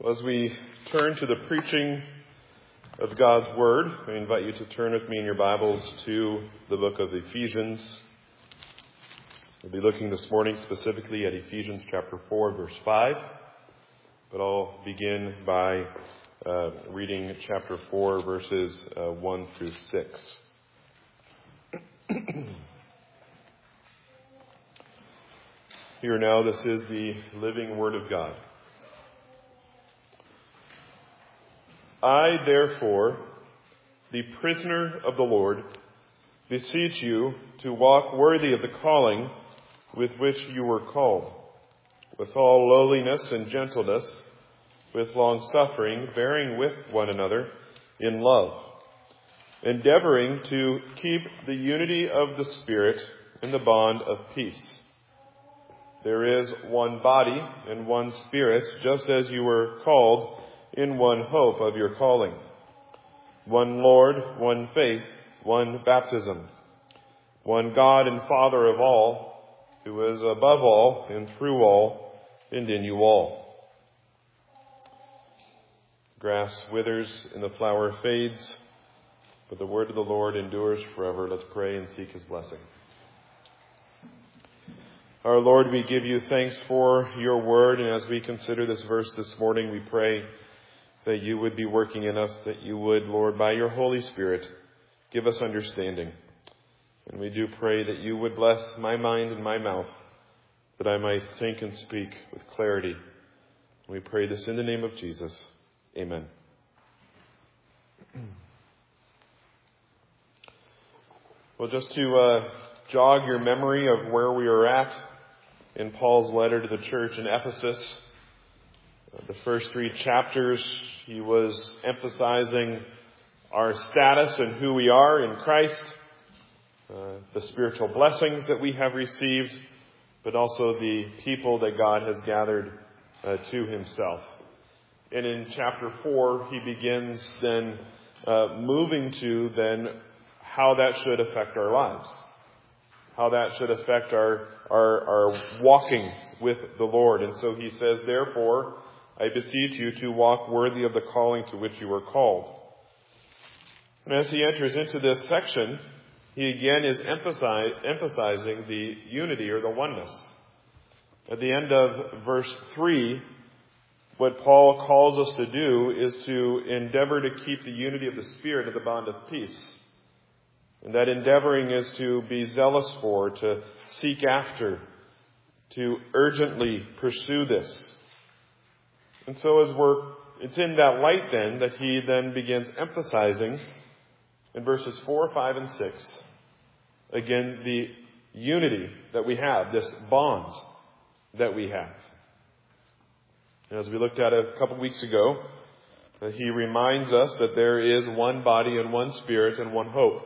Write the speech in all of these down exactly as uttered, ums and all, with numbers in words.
As we turn to the preaching of God's Word, I invite you to turn with me in your Bibles to the book of Ephesians. We'll be looking this morning specifically at Ephesians chapter four, verse five. But I'll begin by uh, reading chapter four, verses uh, one through six. Here now, this is the living Word of God. I, therefore, the prisoner of the Lord, beseech you to walk worthy of the calling with which you were called, with all lowliness and gentleness, with long-suffering, bearing with one another in love, endeavoring to keep the unity of the Spirit in the bond of peace. There is one body and one Spirit, just as you were called in one hope of your calling. One Lord, one faith, one baptism. One God and Father of all, who is above all and through all and in you all. Grass withers and the flower fades, but the word of the Lord endures forever. Let's pray and seek his blessing. Our Lord, we give you thanks for your word, and as we consider this verse this morning, we pray that you would be working in us, that you would, Lord, by your Holy Spirit, give us understanding. And we do pray that you would bless my mind and my mouth, that I might think and speak with clarity. We pray this in the name of Jesus. Amen. Well, just to uh, jog your memory of where we are at in Paul's letter to the church in Ephesus, the first three chapters, he was emphasizing our status and who we are in Christ, uh, the spiritual blessings that we have received, but also the people that God has gathered uh, to himself. And in chapter four, he begins then uh, moving to then how that should affect our lives, how that should affect our, our, our walking with the Lord. And so he says, therefore, I beseech you to walk worthy of the calling to which you were called. And as he enters into this section, he again is emphasize, emphasizing the unity or the oneness. At the end of verse three, what Paul calls us to do is to endeavor to keep the unity of the Spirit in the bond of peace. And that endeavoring is to be zealous for, to seek after, to urgently pursue this. And so as we're, it's in that light then that he then begins emphasizing in verses four, five, and six, again, the unity that we have, this bond that we have. And as we looked at a couple weeks ago, that he reminds us that there is one body and one Spirit and one hope.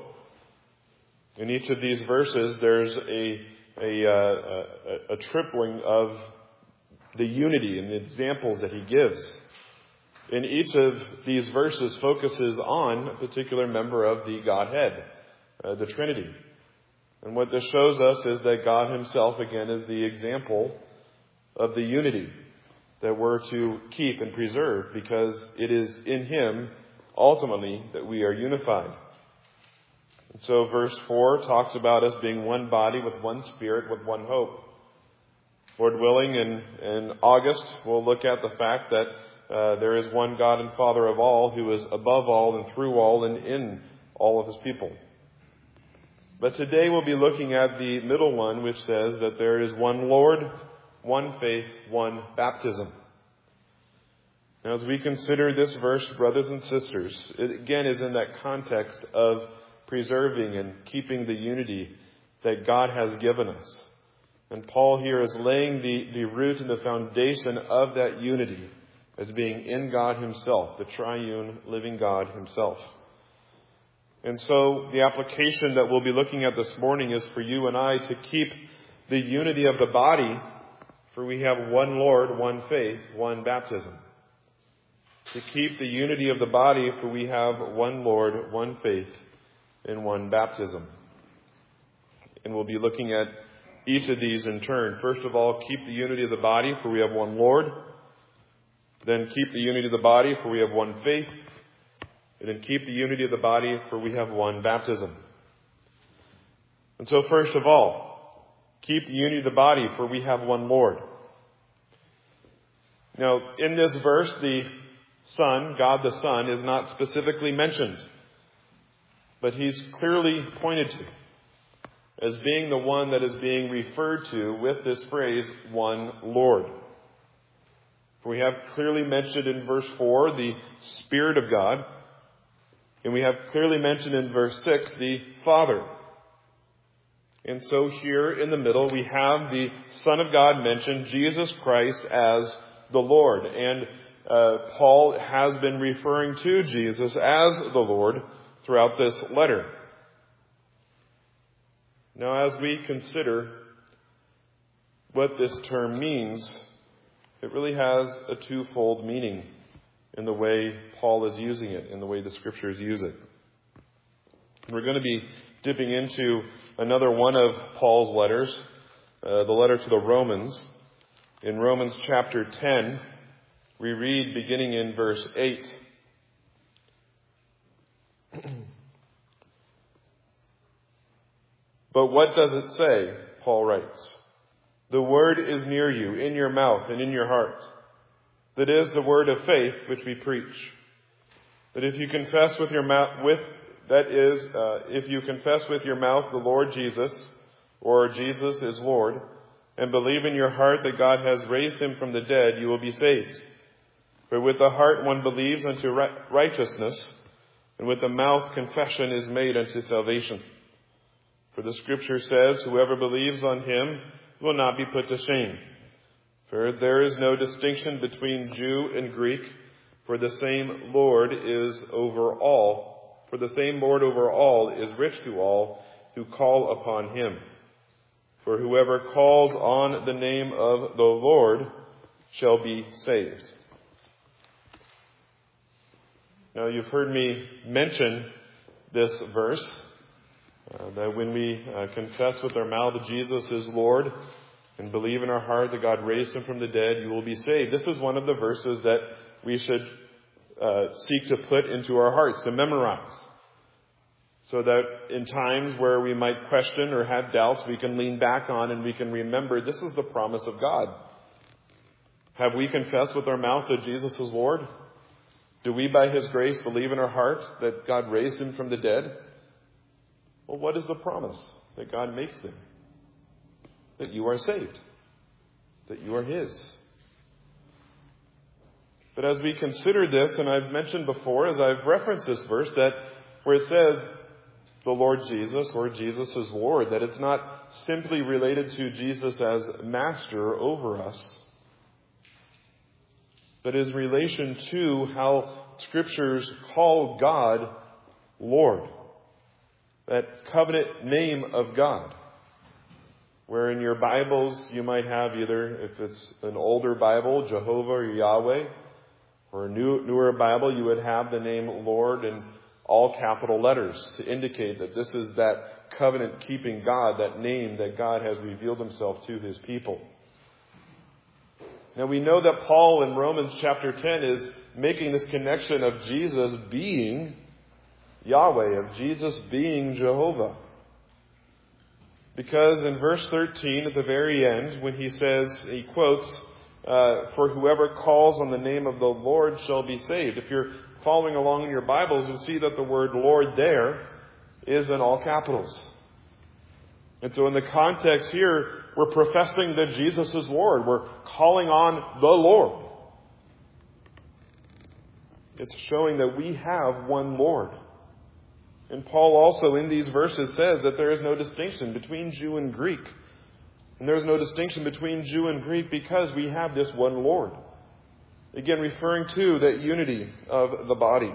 In each of these verses, there's a, a, a, a, a tripling of the unity and the examples that he gives. In each of these verses focuses on a particular member of the Godhead, uh, the Trinity. And what this shows us is that God himself, again, is the example of the unity that we're to keep and preserve, because it is in him, ultimately, that we are unified. And so verse four talks about us being one body with one Spirit, with one hope. Lord willing, in, in August, we'll look at the fact that uh, there is one God and Father of all, who is above all and through all and in all of his people. But today we'll be looking at the middle one, which says that there is one Lord, one faith, one baptism. Now, as we consider this verse, brothers and sisters, it again is in that context of preserving and keeping the unity that God has given us. And Paul here is laying the, the root and the foundation of that unity as being in God himself, the triune living God himself. And so the application that we'll be looking at this morning is for you and I to keep the unity of the body, for we have one Lord, one faith, one baptism. To keep the unity of the body, for we have one Lord, one faith, and one baptism. And we'll be looking at each of these in turn. First of all, keep the unity of the body, for we have one Lord. Then keep the unity of the body, for we have one faith. And then keep the unity of the body, for we have one baptism. And so first of all, keep the unity of the body, for we have one Lord. Now, in this verse, the Son, God the Son, is not specifically mentioned, but he's clearly pointed to as being the one that is being referred to with this phrase, one Lord. We have clearly mentioned in verse four the Spirit of God, and we have clearly mentioned in verse six the Father. And so here in the middle we have the Son of God mentioned, Jesus Christ, as the Lord. And uh, Paul has been referring to Jesus as the Lord throughout this letter. Now, as we consider what this term means, it really has a twofold meaning in the way Paul is using it, in the way the Scriptures use it. And we're going to be dipping into another one of Paul's letters, uh, the letter to the Romans. In Romans chapter ten, we read beginning in verse eight. But what does it say? Paul writes, the word is near you, in your mouth and in your heart. That is the word of faith which we preach. That if you confess with your mouth, with that is, uh, if you confess with your mouth the Lord Jesus, or Jesus is Lord, and believe in your heart that God has raised him from the dead, you will be saved. For with the heart one believes unto righteousness, and with the mouth confession is made unto salvation. For the Scripture says, whoever believes on him will not be put to shame. For there is no distinction between Jew and Greek, for the same Lord is over all. For the same Lord over all is rich to all who call upon him. For whoever calls on the name of the Lord shall be saved. Now, you've heard me mention this verse, uh, that when we uh, confess with our mouth that Jesus is Lord and believe in our heart that God raised him from the dead, you will be saved. This is one of the verses that we should uh, seek to put into our hearts, to memorize, so that in times where we might question or have doubts, we can lean back on and we can remember this is the promise of God. Have we confessed with our mouth that Jesus is Lord? Do we, by his grace, believe in our heart that God raised him from the dead? Well, what is the promise that God makes them? That you are saved. That you are his. But as we consider this, and I've mentioned before, as I've referenced this verse, that where it says the Lord Jesus, or Jesus is Lord, that it's not simply related to Jesus as master over us, but is relation to how Scriptures call God Lord. That covenant name of God. Where in your Bibles you might have either, if it's an older Bible, Jehovah or Yahweh, or a new, newer Bible, you would have the name Lord in all capital letters to indicate that this is that covenant-keeping God, that name that God has revealed himself to his people. Now we know that Paul in Romans chapter ten is making this connection of Jesus being Yahweh, of Jesus being Jehovah. Because in verse thirteen at the very end, when he says, he quotes, uh, for whoever calls on the name of the Lord shall be saved. If you're following along in your Bibles, you'll see that the word Lord there is in all capitals. And so in the context here, we're professing that Jesus is Lord. We're calling on the Lord. It's showing that we have one Lord. And Paul also in these verses says that there is no distinction between Jew and Greek. And there is no distinction between Jew and Greek because we have this one Lord. Again, referring to that unity of the body.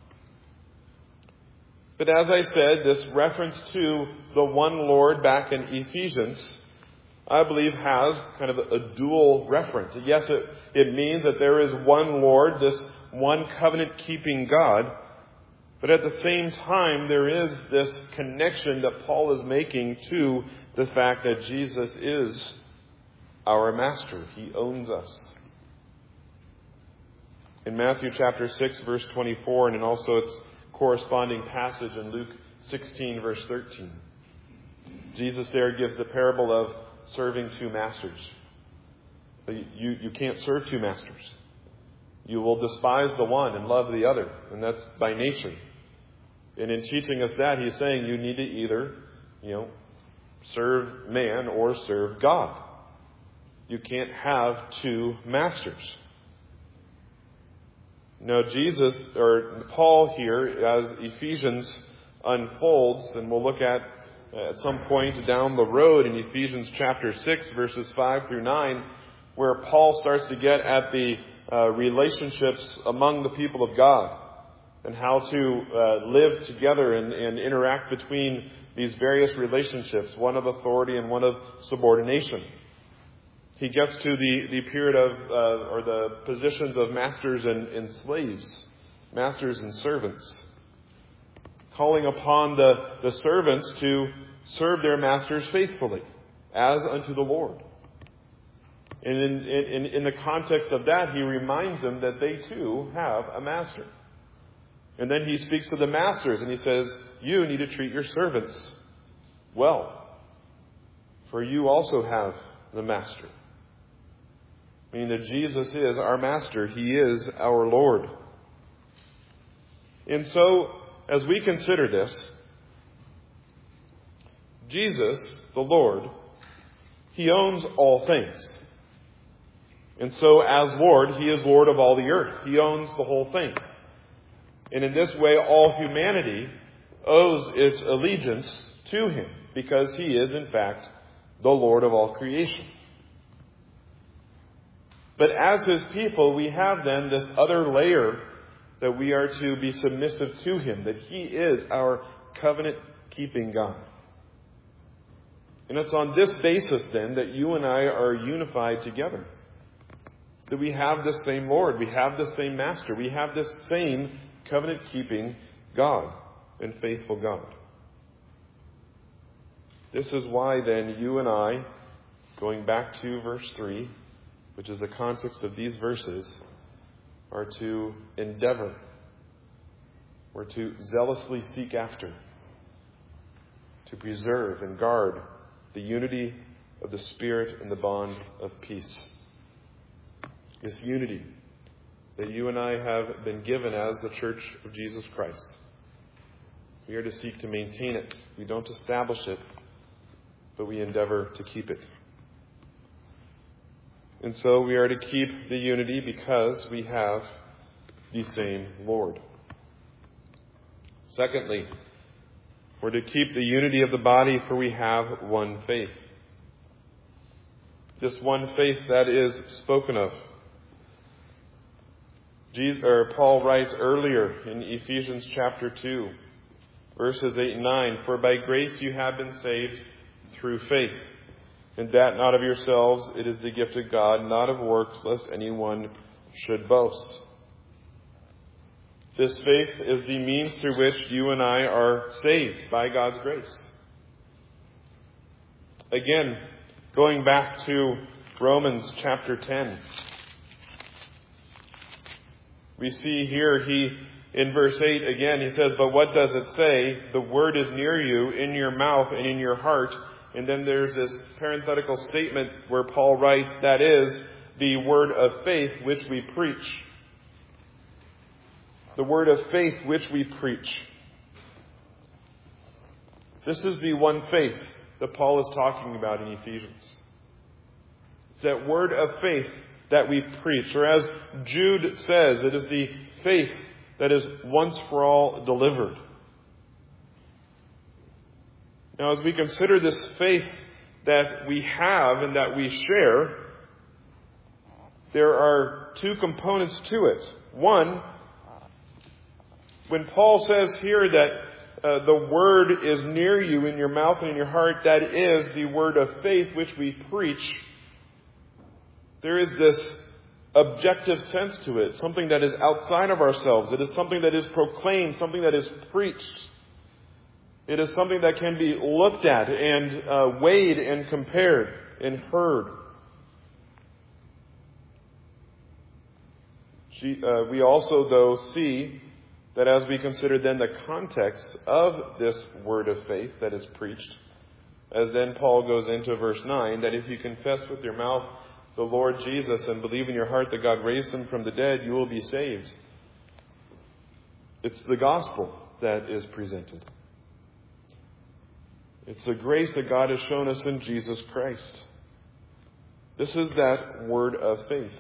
But as I said, this reference to the one Lord back in Ephesians, I believe has kind of a dual reference. Yes, it, it means that there is one Lord, this one covenant-keeping God. But at the same time, there is this connection that Paul is making to the fact that Jesus is our master. He owns us. in Matthew chapter six, verse twenty-four, and in also its corresponding passage in Luke sixteen, verse thirteen. Jesus there gives the parable of serving two masters. You, you can't serve two masters. You will despise the one and love the other, and that's by nature. And in teaching us that, he's saying you need to either, you know, serve man or serve God. You can't have two masters. Now, Jesus, or Paul here, as Ephesians unfolds, and we'll look at at some point down the road in Ephesians chapter six, verses five through nine, where Paul starts to get at the uh, relationships among the people of God and how to uh, live together and, and interact between these various relationships, one of authority and one of subordination. He gets to the, the period of, uh, or the positions of masters and, and slaves, masters and servants, calling upon the, the servants to serve their masters faithfully, as unto the Lord. And in, in, in the context of that, he reminds them that they too have a master. And then he speaks to the masters and he says, you need to treat your servants well, for you also have the master. Meaning that Jesus is our master. He is our Lord. And so, as we consider this, Jesus, the Lord, he owns all things. And so, as Lord, he is Lord of all the earth. He owns the whole thing. And in this way, all humanity owes its allegiance to him, because he is, in fact, the Lord of all creation. But as his people, we have then this other layer that we are to be submissive to him, that he is our covenant-keeping God. And it's on this basis, then, that you and I are unified together. That we have the same Lord, we have the same Master, we have the same covenant-keeping God and faithful God. This is why, then, you and I, going back to verse three, which is the context of these verses, are to endeavor, or to zealously seek after, to preserve and guard the unity of the Spirit and the bond of peace. This unity that you and I have been given as the Church of Jesus Christ. We are to seek to maintain it. We don't establish it, but we endeavor to keep it. And so we are to keep the unity because we have the same Lord. Secondly, we're to keep the unity of the body, for we have one faith. This one faith that is spoken of. Jesus, or Paul writes earlier in Ephesians chapter two, verses eight and nine, for by grace you have been saved through faith. And that not of yourselves, it is the gift of God, not of works, lest anyone should boast. This faith is the means through which you and I are saved by God's grace. Again, going back to Romans chapter ten, we see here, he, in verse eight again, he says, but what does it say? The word is near you, in your mouth and in your heart. And then there's this parenthetical statement where Paul writes, that is the word of faith which we preach. The word of faith which we preach. This is the one faith that Paul is talking about in Ephesians. It's that word of faith that we preach. Or as Jude says, it is the faith that is once for all delivered. Now, as we consider this faith that we have and that we share, there are two components to it. One, when Paul says here that uh, the word is near you in your mouth and in your heart, that is the word of faith which we preach. There is this objective sense to it, something that is outside of ourselves. It is something that is proclaimed, something that is preached. It is something that can be looked at and uh, weighed and compared and heard. Uh, we also, though, see that as we consider then the context of this word of faith that is preached, as then Paul goes into verse nine, that if you confess with your mouth the Lord Jesus and believe in your heart that God raised him from the dead, you will be saved. It's the gospel that is presented. It's the grace that God has shown us in Jesus Christ. This is that word of faith.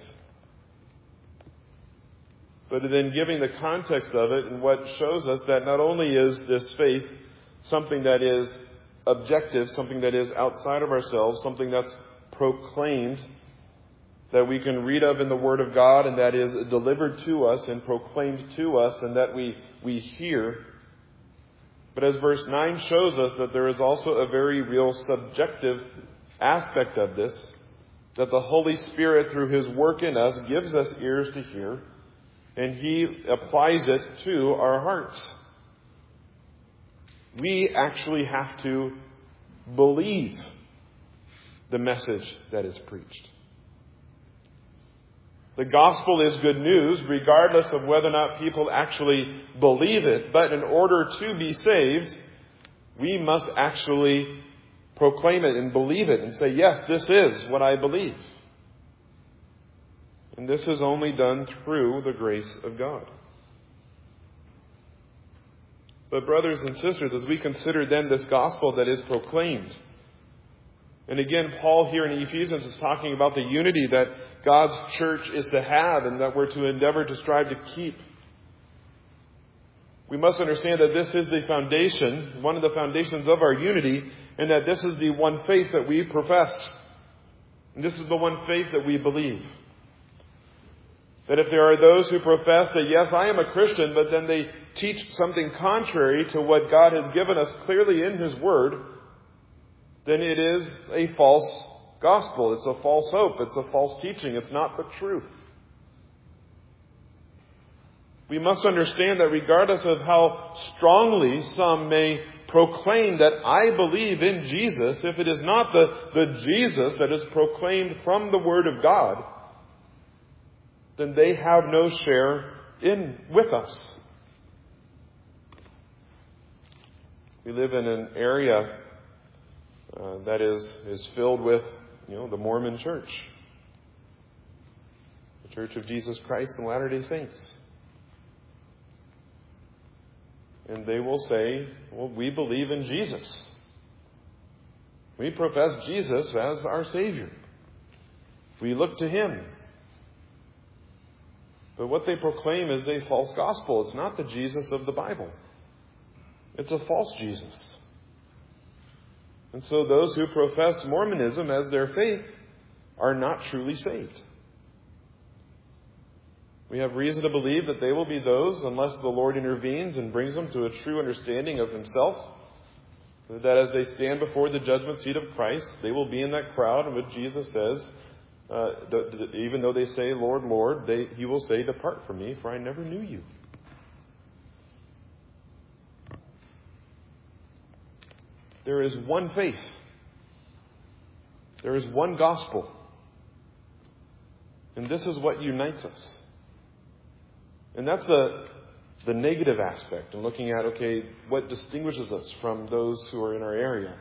But then giving the context of it and what shows us that not only is this faith something that is objective, something that is outside of ourselves, something that's proclaimed, that we can read of in the Word of God and that is delivered to us and proclaimed to us and that we, we hear. But as verse nine shows us, that there is also a very real subjective aspect of this, that the Holy Spirit through His work in us gives us ears to hear, and He applies it to our hearts. We actually have to believe the message that is preached. The gospel is good news regardless of whether or not people actually believe it. But in order to be saved, we must actually proclaim it and believe it and say, yes, this is what I believe. And this is only done through the grace of God. But brothers and sisters, as we consider then this gospel that is proclaimed, and again, Paul here in Ephesians is talking about the unity that God's church is to have and that we're to endeavor to strive to keep. We must understand that this is the foundation, one of the foundations of our unity, and that this is the one faith that we profess. And this is the one faith that we believe. That if there are those who profess that, yes, I am a Christian, but then they teach something contrary to what God has given us clearly in His Word, then it is a false gospel. It's a false hope. It's a false teaching. It's not the truth. We must understand that regardless of how strongly some may proclaim that I believe in Jesus, if it is not the, the Jesus that is proclaimed from the Word of God, then they have no share in with us. We live in an area uh, that is, is filled with, you know, the Mormon Church, the Church of Jesus Christ and Latter-day Saints. And they will say, well, we believe in Jesus. We profess Jesus as our Savior. We look to Him. But what they proclaim is a false gospel. It's not the Jesus of the Bible. It's a false Jesus. And so those who profess Mormonism as their faith are not truly saved. We have reason to believe that they will be those, unless the Lord intervenes and brings them to a true understanding of Himself, that as they stand before the judgment seat of Christ, they will be in that crowd in which Jesus says, uh, even though they say, Lord, Lord, they, He will say, depart from me, for I never knew you. There is one faith. There is one gospel. And this is what unites us. And that's the, the negative aspect in looking at, okay, what distinguishes us from those who are in our area.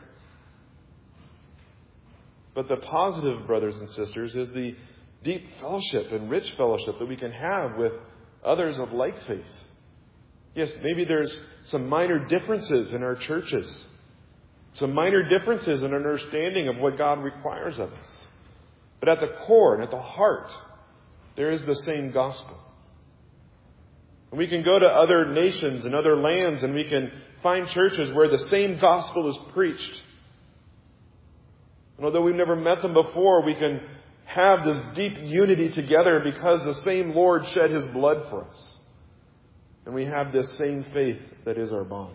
But the positive, brothers and sisters, is the deep fellowship and rich fellowship that we can have with others of like faith. Yes, maybe there's some minor differences in our churches. Some minor differences in understanding of what God requires of us. But at the core and at the heart, there is the same gospel. And we can go to other nations and other lands and we can find churches where the same gospel is preached. And although we've never met them before, we can have this deep unity together because the same Lord shed His blood for us. And we have this same faith that is our bond.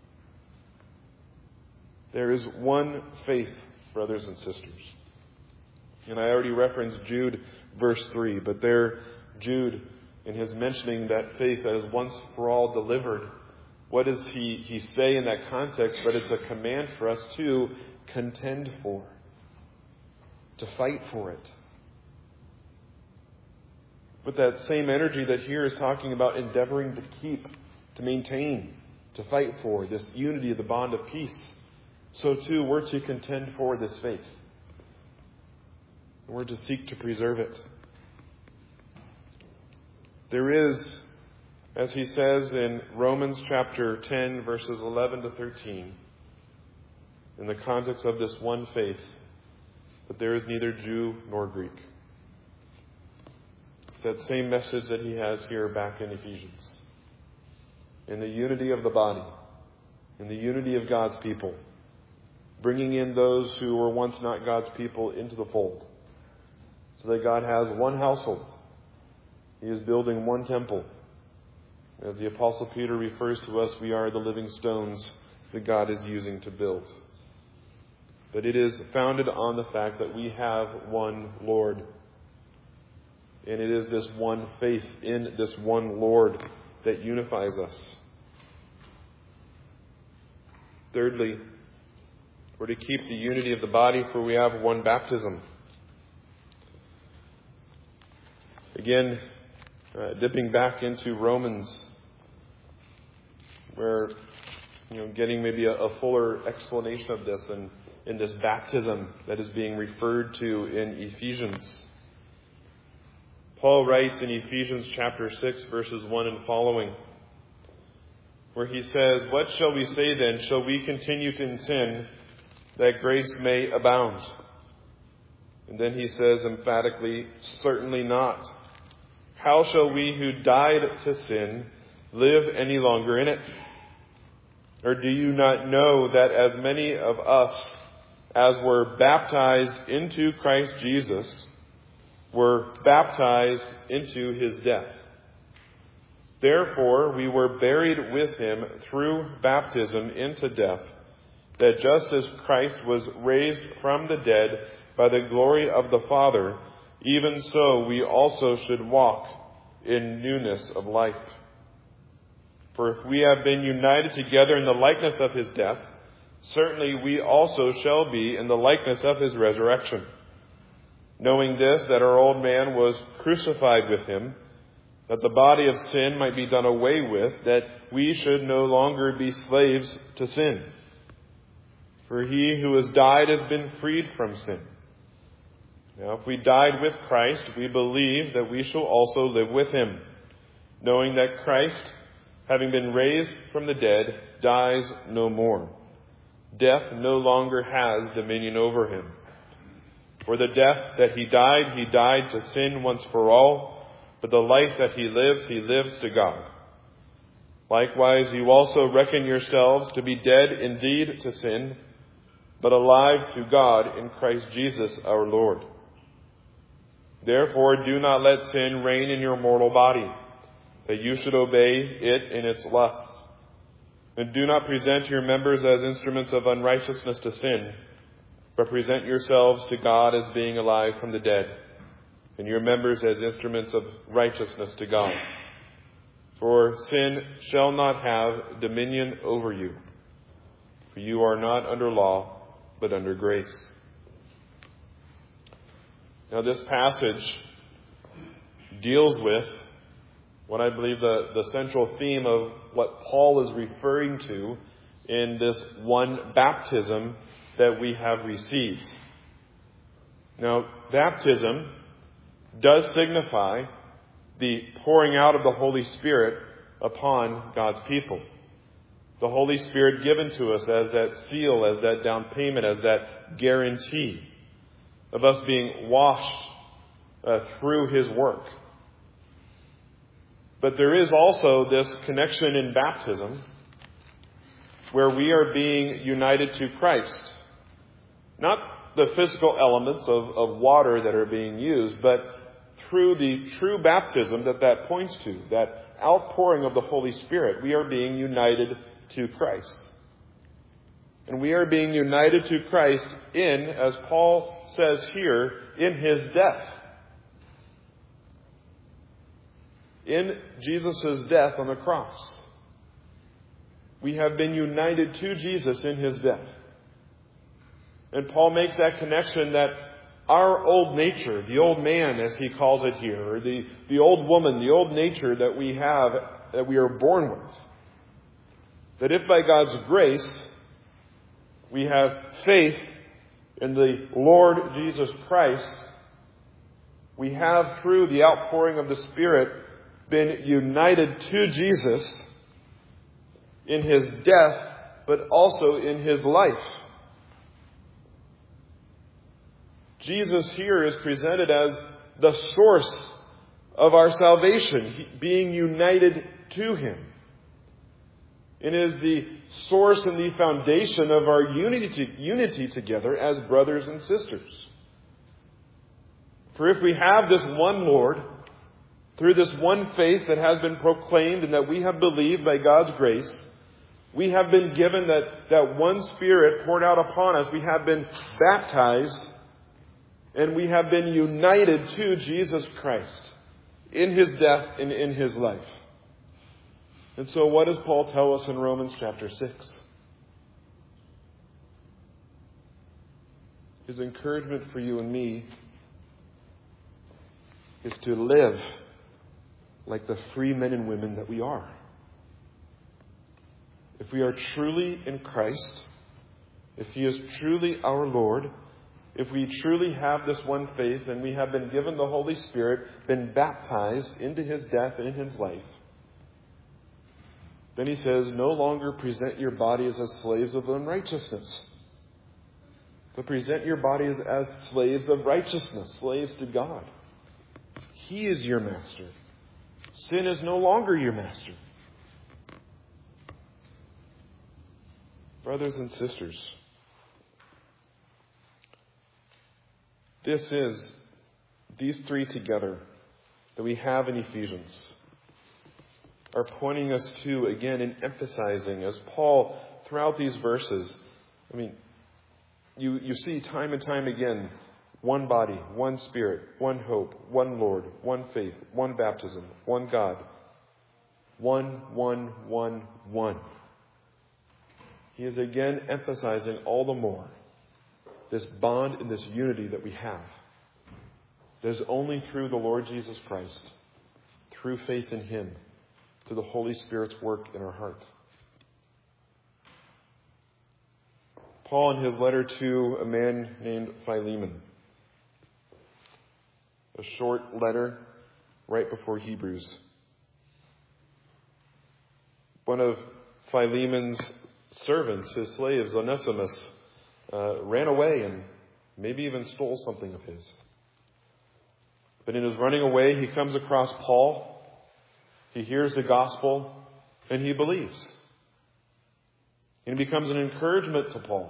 There is one faith, brothers and sisters. And I already referenced Jude verse three, but there Jude, in his mentioning that faith that is once for all delivered, what does he, he say in that context? But it's a command for us to contend for, to fight for it. with that same energy that here is talking about endeavoring to keep, to maintain, to fight for this unity of the bond of peace, so too we're to contend for this faith. We're to seek to preserve it. There is, as he says in Romans chapter ten, verses eleven to thirteen, in the context of this one faith, that there is neither Jew nor Greek. It's that same message that he has here back in Ephesians. In the unity of the body, in the unity of God's people, bringing in those who were once not God's people into the fold, so that God has one household. He is building one temple. As the Apostle Peter refers to us, we are the living stones that God is using to build. But it is founded on the fact that we have one Lord. And it is this one faith in this one Lord that unifies us. Thirdly, we're to keep the unity of the body, for we have one baptism. Again, uh, dipping back into Romans, where, you know, getting maybe a, a fuller explanation of this and in this baptism that is being referred to in Ephesians. Paul writes in Ephesians chapter six, verses one and following, where he says, "What shall we say then? Shall we continue in sin that grace may abound?" And then he says emphatically, "Certainly not. How shall we who died to sin live any longer in it? Or do you not know that as many of us as were baptized into Christ Jesus were baptized into his death? Therefore we were buried with him through baptism into death, that just as Christ was raised from the dead by the glory of the Father, even so we also should walk in newness of life. For if we have been united together in the likeness of his death, certainly we also shall be in the likeness of his resurrection. Knowing this, that our old man was crucified with him, that the body of sin might be done away with, that we should no longer be slaves to sin. For he who has died has been freed from sin. Now, if we died with Christ, we believe that we shall also live with him, knowing that Christ, having been raised from the dead, dies no more. Death no longer has dominion over him. For the death that he died, he died to sin once for all, but the life that he lives, he lives to God. Likewise, you also reckon yourselves to be dead indeed to sin, but alive to God in Christ Jesus our Lord. Therefore, do not let sin reign in your mortal body, that you should obey it in its lusts. And do not present your members as instruments of unrighteousness to sin, but present yourselves to God as being alive from the dead, and your members as instruments of righteousness to God. For sin shall not have dominion over you, for you are not under law, but under grace. Now, this passage deals with what I believe the, the central theme of what Paul is referring to in this one baptism that we have received. Now, baptism does signify the pouring out of the Holy Spirit upon God's people. The Holy Spirit given to us as that seal, as that down payment, as that guarantee of us being washed uh, through his work. But there is also this connection in baptism where we are being united to Christ. Not the physical elements of, of water that are being used, but through the true baptism that that points to, that outpouring of the Holy Spirit, we are being united to Christ. And we are being united to Christ in, as Paul says here, in his death. In Jesus' death on the cross. We have been united to Jesus in his death. And Paul makes that connection that our old nature, the old man as he calls it here, or the, the old woman, the old nature that we have, that we are born with. That if by God's grace we have faith in the Lord Jesus Christ, we have, through the outpouring of the Spirit, been united to Jesus in His death, but also in His life. Jesus here is presented as the source of our salvation, being united to Him. It is the source and the foundation of our unity, unity together as brothers and sisters. For if we have this one Lord, through this one faith that has been proclaimed and that we have believed by God's grace, we have been given that, that one Spirit poured out upon us. We have been baptized and we have been united to Jesus Christ in His death and in His life. And so what does Paul tell us in Romans chapter six? His encouragement for you and me is to live like the free men and women that we are. If we are truly in Christ, if He is truly our Lord, if we truly have this one faith and we have been given the Holy Spirit, been baptized into His death and in His life, then he says, no longer present your bodies as slaves of unrighteousness, but present your bodies as slaves of righteousness, slaves to God. He is your master. Sin is no longer your master. Brothers and sisters, this is, these three together that we have in Ephesians are pointing us to, again, and emphasizing, as Paul, throughout these verses, I mean, you, you see time and time again, one body, one Spirit, one hope, one Lord, one faith, one baptism, one God, one, one, one, one. He is again emphasizing all the more this bond and this unity that we have. That is only through the Lord Jesus Christ, through faith in Him, to the Holy Spirit's work in our heart. Paul, in his letter to a man named Philemon, a short letter right before Hebrews. One of Philemon's servants, his slaves, Onesimus, uh, ran away and maybe even stole something of his. But in his running away, he comes across Paul. He hears the gospel and he believes. And it becomes an encouragement to Paul.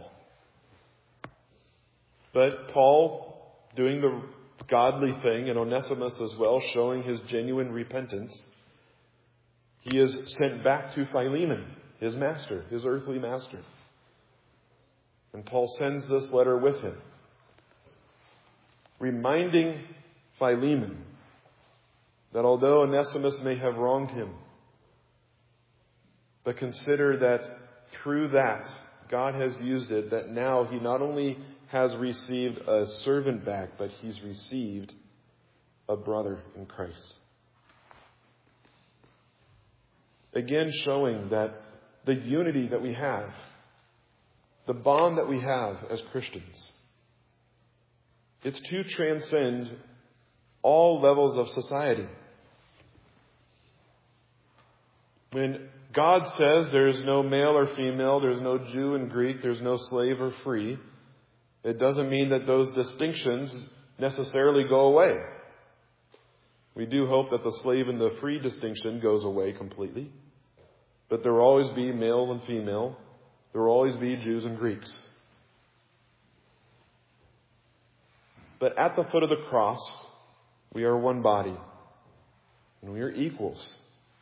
But Paul, doing the godly thing, and Onesimus as well, showing his genuine repentance, he is sent back to Philemon, his master, his earthly master. And Paul sends this letter with him, reminding Philemon that although Onesimus may have wronged him, but consider that through that, God has used it, that now he not only has received a servant back, but he's received a brother in Christ. Again, showing that the unity that we have, the bond that we have as Christians, it's to transcend all levels of society. When God says there's no male or female, there's no Jew and Greek, there's no slave or free, it doesn't mean that those distinctions necessarily go away. We do hope that the slave and the free distinction goes away completely. But there will always be male and female. There will always be Jews and Greeks. But at the foot of the cross, we are one body. And we are equals.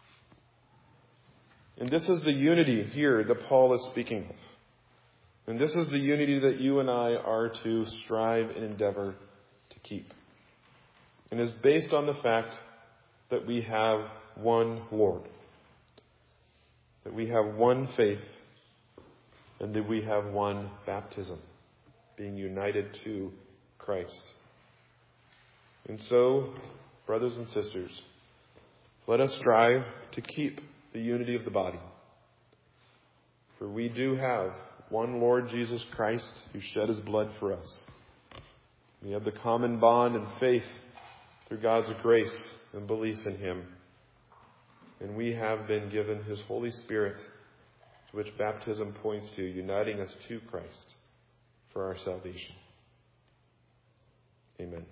And this is the unity here that Paul is speaking of. And this is the unity that you and I are to strive and endeavor to keep. And is based on the fact that we have one Lord. That we have one faith. And that we have one baptism. Being united to Christ. And so, brothers and sisters, let us strive to keep the unity of the body. For we do have one Lord Jesus Christ who shed his blood for us. We have the common bond and faith through God's grace and belief in him. And we have been given his Holy Spirit, to which baptism points to, uniting us to Christ for our salvation. Amen.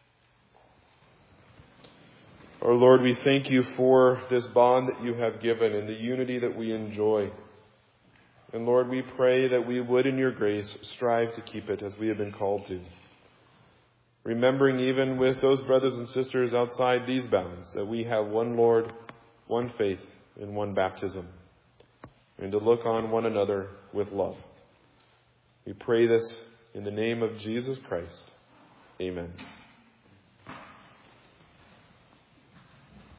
Our Lord, we thank you for this bond that you have given and the unity that we enjoy. And Lord, we pray that we would in your grace strive to keep it as we have been called to. Remembering even with those brothers and sisters outside these bounds that we have one Lord, one faith, and one baptism, and to look on one another with love. We pray this in the name of Jesus Christ. Amen.